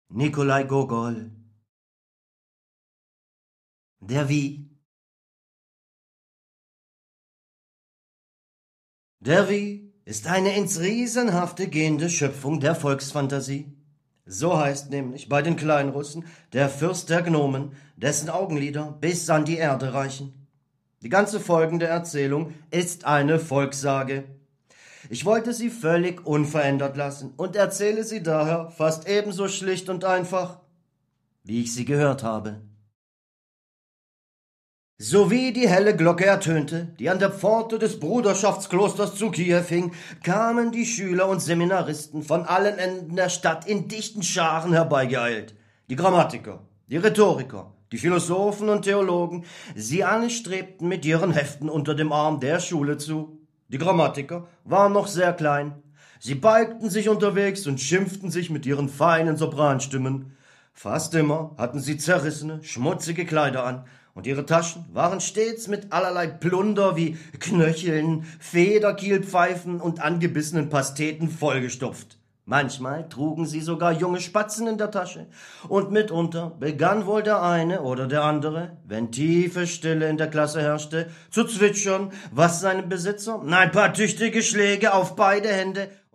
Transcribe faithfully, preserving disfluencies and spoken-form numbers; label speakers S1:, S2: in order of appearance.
S1: Nikolai Gogol. Der Wie. Der Wie ist eine ins Riesenhafte gehende Schöpfung der Volksfantasie. So heißt nämlich bei den Kleinrussen der Fürst der Gnomen, dessen Augenlider bis an die Erde reichen. Die ganze folgende Erzählung ist eine Volkssage. Ich wollte sie völlig unverändert lassen und erzähle sie daher fast ebenso schlicht und einfach, wie ich sie gehört habe. Sowie die helle Glocke ertönte, die an der Pforte des Bruderschaftsklosters zu Kiew hing, kamen die Schüler und Seminaristen von allen Enden der Stadt in dichten Scharen herbeigeeilt. Die Grammatiker, die Rhetoriker, die Philosophen und Theologen, sie alle strebten mit ihren Heften unter dem Arm der Schule zu. Die Grammatiker waren noch sehr klein. Sie beugten sich unterwegs und schimpften sich mit ihren feinen Sopranstimmen. Fast immer hatten sie zerrissene, schmutzige Kleider an, und ihre Taschen waren stets mit allerlei Plunder wie Knöcheln, Federkielpfeifen und angebissenen Pasteten vollgestopft. Manchmal trugen sie sogar junge Spatzen in der Tasche, und mitunter begann wohl der eine oder der andere, wenn tiefe Stille in der Klasse herrschte, zu zwitschern, was seinem Besitzer ein paar tüchtige Schläge auf beide Hände